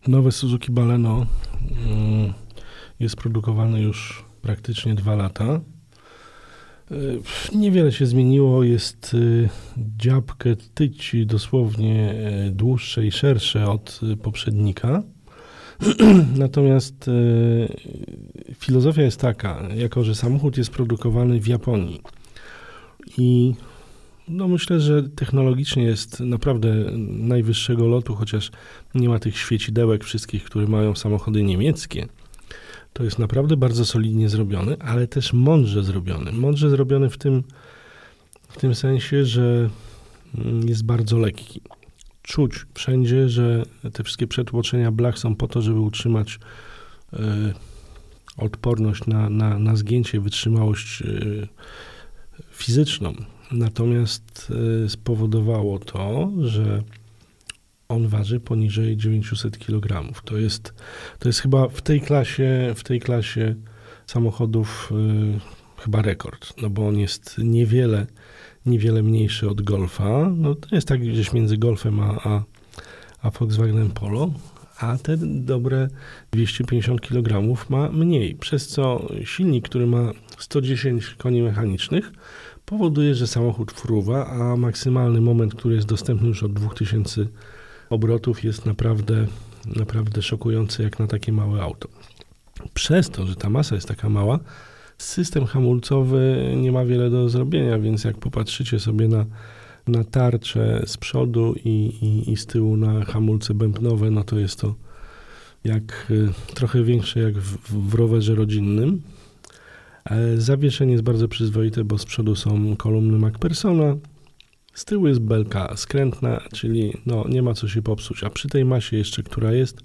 Nowe Suzuki Baleno jest produkowane już praktycznie 2 lata. Niewiele się zmieniło, jest dziabkę tyci dosłownie dłuższe i szersze od poprzednika. Natomiast filozofia jest taka, jako że samochód jest produkowany w Japonii i myślę, że technologicznie jest naprawdę najwyższego lotu, chociaż nie ma tych świecidełek wszystkich, które mają samochody niemieckie. To jest naprawdę bardzo solidnie zrobiony, ale też mądrze zrobiony. Mądrze zrobiony w tym sensie, że jest bardzo lekki. Czuć wszędzie, że te wszystkie przetłoczenia blach są po to, żeby utrzymać odporność na zgięcie, wytrzymałość fizyczną. Natomiast spowodowało to, że on waży poniżej 900 kg. To jest chyba w tej klasie samochodów chyba rekord, bo on jest niewiele mniejszy od Golfa. To jest tak gdzieś między Golfem a Volkswagenem Polo, a te dobre 250 kg ma mniej, przez co silnik, który ma 110 koni mechanicznych, powoduje, że samochód fruwa, a maksymalny moment, który jest dostępny już od 2000 obrotów, jest naprawdę szokujący jak na takie małe auto. Przez to, że ta masa jest taka mała, system hamulcowy nie ma wiele do zrobienia, więc jak popatrzycie sobie na tarczę z przodu i z tyłu na hamulce bębnowe, to jest to trochę większe jak w rowerze rodzinnym. Zawieszenie jest bardzo przyzwoite, bo z przodu są kolumny MacPhersona, z tyłu jest belka skrętna, czyli nie ma co się popsuć, a przy tej masie jeszcze, która jest,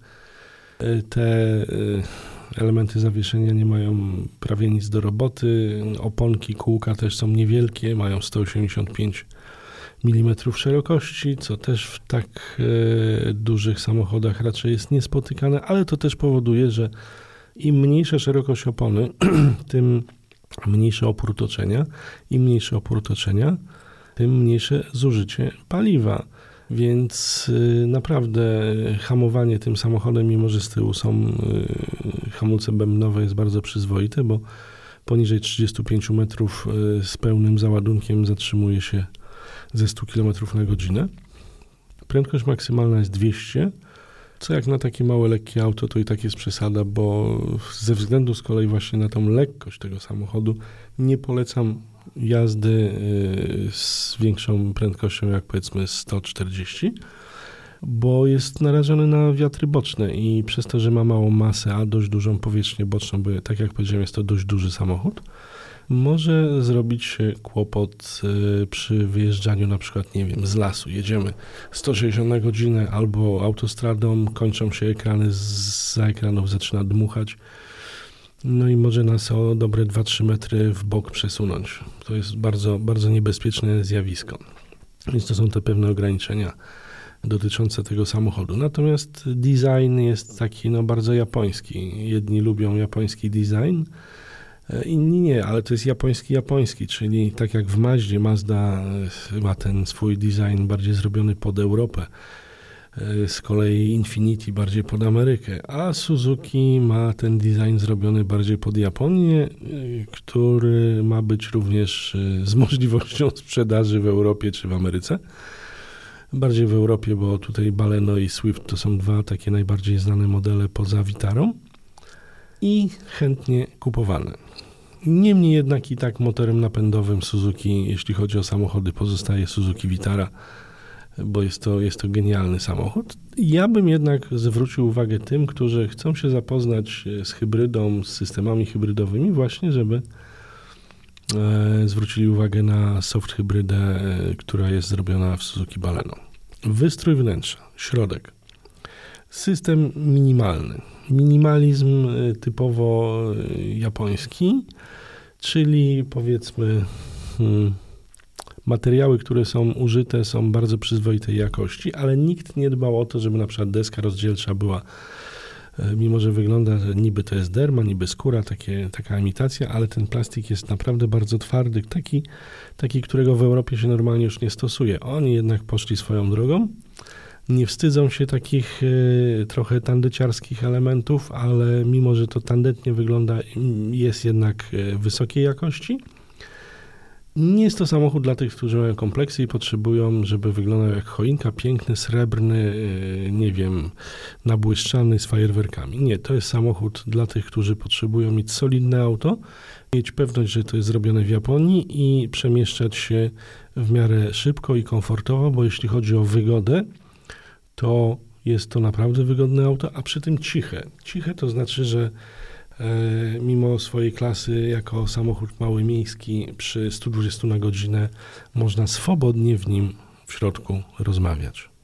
te elementy zawieszenia nie mają prawie nic do roboty, oponki, kółka też są niewielkie, mają 185 mm szerokości, co też w tak dużych samochodach raczej jest niespotykane, ale to też powoduje, że im mniejsza szerokość opony, tym mniejszy opór toczenia, im mniejszy opór toczenia, tym mniejsze zużycie paliwa. Więc naprawdę hamowanie tym samochodem, mimo że z tyłu są hamulce bębnowe, jest bardzo przyzwoite, bo poniżej 35 metrów z pełnym załadunkiem zatrzymuje się ze 100 km na godzinę. Prędkość maksymalna jest 200, co jak na takie małe, lekkie auto to i tak jest przesada, bo ze względu z kolei właśnie na tą lekkość tego samochodu nie polecam jazdy z większą prędkością jak powiedzmy 140, bo jest narażony na wiatry boczne i przez to, że ma małą masę, a dość dużą powierzchnię boczną, bo tak jak powiedziałem, jest to dość duży samochód, może zrobić się kłopot przy wyjeżdżaniu na przykład, z lasu. Jedziemy 160 na godzinę albo autostradą, kończą się ekrany, za ekranów zaczyna dmuchać. I może nas o dobre 2-3 metry w bok przesunąć. To jest bardzo, bardzo niebezpieczne zjawisko. Więc to są te pewne ograniczenia dotyczące tego samochodu. Natomiast design jest taki bardzo japoński. Jedni lubią japoński design, inni nie, ale to jest japoński, czyli tak jak w Mazdzie, Mazda ma ten swój design bardziej zrobiony pod Europę. Z kolei Infiniti bardziej pod Amerykę, a Suzuki ma ten design zrobiony bardziej pod Japonię, który ma być również z możliwością sprzedaży w Europie czy w Ameryce. Bardziej w Europie, bo tutaj Baleno i Swift to są 2 takie najbardziej znane modele poza Vitarą i chętnie kupowane. Niemniej jednak i tak motorem napędowym Suzuki, jeśli chodzi o samochody, pozostaje Suzuki Vitara, bo jest to genialny samochód. Ja bym jednak zwrócił uwagę tym, którzy chcą się zapoznać z hybrydą, z systemami hybrydowymi właśnie, żeby zwrócili uwagę na soft hybrydę, która jest zrobiona w Suzuki Baleno. Wystrój wnętrza, środek. System minimalny. Minimalizm typowo japoński, czyli powiedzmy materiały, które są użyte, są bardzo przyzwoitej jakości, ale nikt nie dbał o to, żeby na przykład deska rozdzielcza była, mimo że wygląda, że niby to jest derma, niby skóra, taka imitacja, ale ten plastik jest naprawdę bardzo twardy, taki, którego w Europie się normalnie już nie stosuje. Oni jednak poszli swoją drogą, nie wstydzą się takich trochę tandeciarskich elementów, ale mimo, że to tandetnie wygląda, jest jednak wysokiej jakości. Nie jest to samochód dla tych, którzy mają kompleksy i potrzebują, żeby wyglądał jak choinka, piękny, srebrny, nie wiem, nabłyszczany z fajerwerkami. Nie, to jest samochód dla tych, którzy potrzebują mieć solidne auto, mieć pewność, że to jest zrobione w Japonii i przemieszczać się w miarę szybko i komfortowo, bo jeśli chodzi o wygodę, to jest to naprawdę wygodne auto, a przy tym ciche. Ciche to znaczy, że mimo swojej klasy jako samochód mały miejski przy 120 na godzinę można swobodnie w nim w środku rozmawiać.